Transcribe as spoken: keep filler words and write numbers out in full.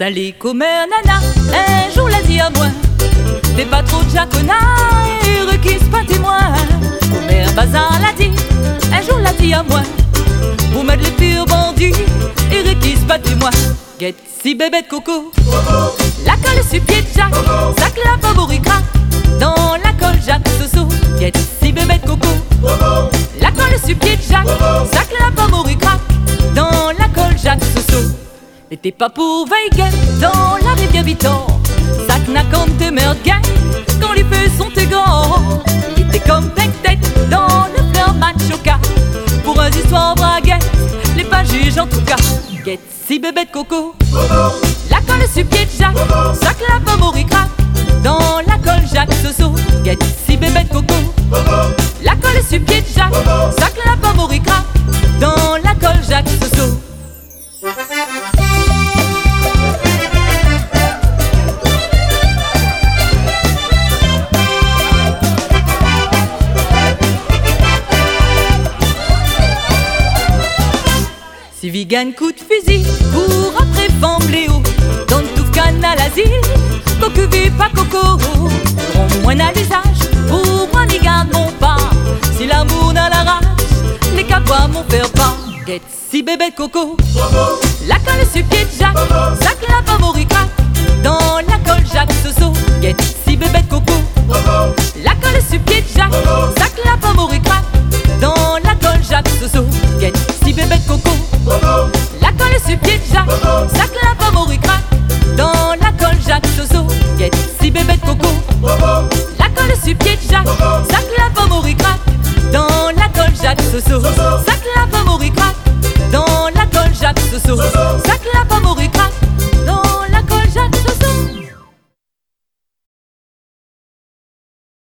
J'allais commer nana, un jour l'a dit à moi. Fais pas trop de jaconna et requise pas témoin. Mère Bazin l'a dit, un jour l'a dit à moi. Pour mettre les pires bandits et requise pas témoin. Get si bébé de coco. La colle sur pied de Jacques, sac la favori craque. Dans la colle Jacques Soso, get si bébé de coco. La colle sur pied de Jacques, sac la favori craque. Dans la colle Jacques Soso. Et t'es pas pour veiller dans la rivière Vitor. Sac n'a quand t'es merde gang, quand les feux sont tes gants. Il était comme tête dans le fleur machoka. Pour un histoire braguette, les pas juges en tout cas. Get si bébé de coco. La colle sur pied de Jacques, sac la favori craque. Dans la colle Jacques Soso, get si bébé de coco. La colle sur pied de Jacques, sac la favori craque. Dans la colle Jacques Soso. Si Vigan coup de fusil pour après Fambléo, dans tout canal asile, coque vit pas coco. Rends moins à l'usage, pour moi n'y garde mon pas. Si l'amour n'a la rage, les cabois m'ont fait pas. Get si bébé de coco. La colle sur pied de Jacques, sac la favori craque. Dans la colle Jacques Soso, get si bébé de coco. La colle sur pied de Jacques, sac la favori craque. Dans la colle Jacques Soso, get si bébé de coco. La colle sur pied de Jacques, sac la favori craque. Dans la colle Jacques Soso, get si bébé de coco. La colle sur pied de Jacques, sac la favori craque. Dans la colle Jacques Soso, sac la favori craque. Dans la colle Jacques Soso, sac la